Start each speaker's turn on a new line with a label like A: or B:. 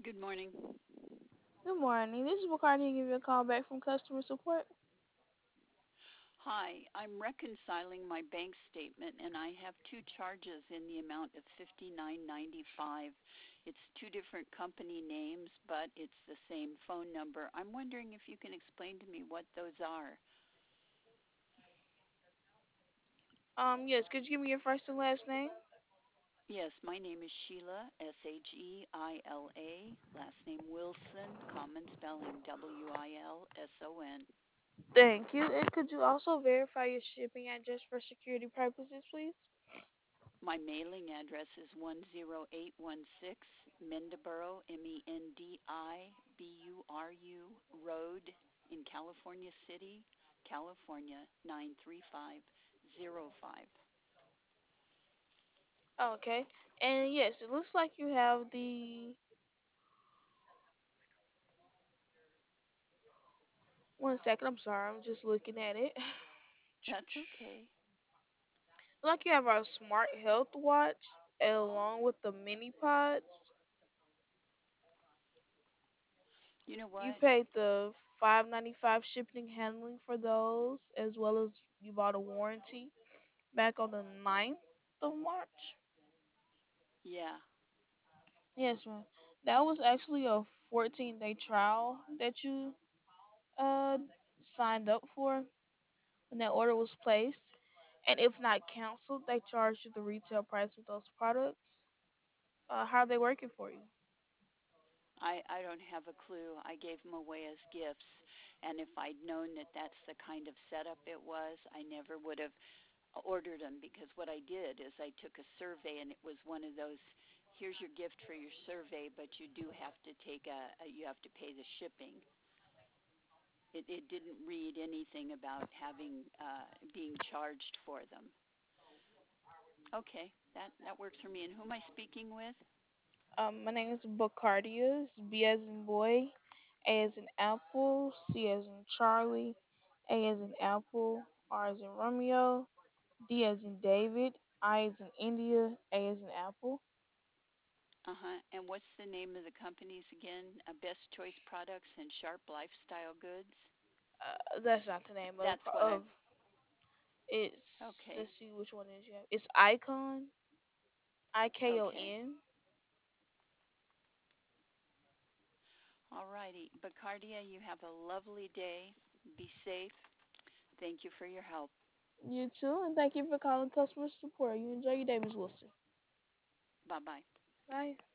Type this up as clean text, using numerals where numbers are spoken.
A: Good morning.
B: Good morning. This is Bacardi giving you a call back from customer support.
A: Hi, I'm reconciling my bank statement and I have two charges in the amount of $59.95. It's two different company names, but it's the same phone number. I'm wondering if you can explain to me what those are.
B: Yes, could you give me your first and last name?
A: Yes, my name is Sheila, Sheila. Last name Wilson, common spelling Wilson.
B: Thank you. And could you also verify your shipping address for security purposes, please?
A: My mailing address is 10816 Mendiburu, Mendiburu Road in California City, California 93505.
B: Okay. And yes, it looks like you have the. One second, I'm sorry, I'm just looking at it.
A: That's okay.
B: Like you have our smart health watch along with the mini pods.
A: You know
B: You
A: what?
B: paid the $5.95 shipping and handling for those, as well as you bought a warranty back on the 9th of March.
A: Yeah,
B: Yes, ma'am. That was actually a 14-day trial that you uh signed up for when that order was placed. And if not canceled, they charge you the retail price of those products. How are they working for you?
A: I don't have a clue. I gave them away as gifts, and if I'd known that that's the kind of setup it was, I never would have ordered them because what I did is I took a survey and it was one of those here's your gift for your survey, but you do have to take you have to pay the shipping. It didn't read anything about having being charged for them. Okay, that works for me. And who am I speaking with?
B: My name is Bacardia. It's B as in boy, A as in apple, C as in Charlie, A as in apple, R as in Romeo, D as in David, I as in India, A as in apple.
A: Uh-huh. And what's the name of the companies again? Best Choice Products and Sharp Lifestyle Goods.
B: That's not the name
A: That's what I.
B: of it's.
A: Okay.
B: Let's see which one is you have. It's Icon,
A: Okay.
B: IKON.
A: All righty. Bacardia, you have a lovely day. Be safe. Thank you for your help.
B: You too, and thank you for calling customer support. You enjoy your day, Ms. Wilson.
A: Bye bye.
B: Bye.